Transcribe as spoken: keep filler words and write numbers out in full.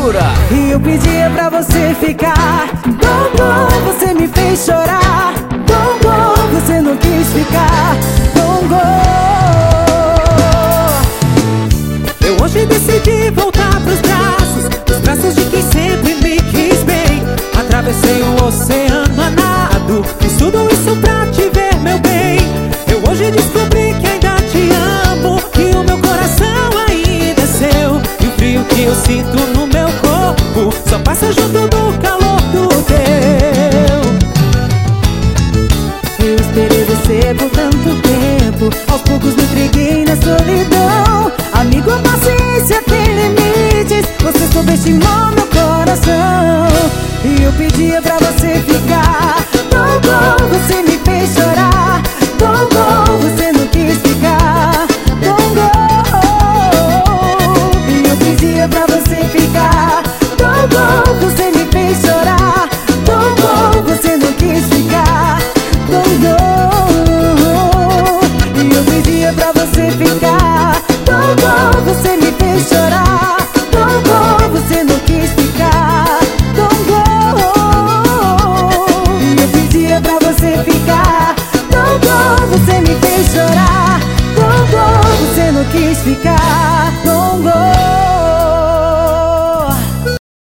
Segura! E eu pedia pra você ficar. Bom, bom, você me fez chorar. Bom, bom, você não quis ficar. Bom, bom. Eu hoje decidi voltar pros braços, os braços de quem sempre me quis bem. Atravessei o oceano a nado, fiz tudo isso pra te ver, meu bem. Eu hoje descobri que ainda te amo, que o meu coração ainda é seu. E o frio que eu sinto no meu corpo só passa junto do calor do teu. Eu esperei você por tanto tempo, aos poucos me entreguei na solidão. Amigo, a paciência tem limites, você subestimou meu coração. E eu pedia pra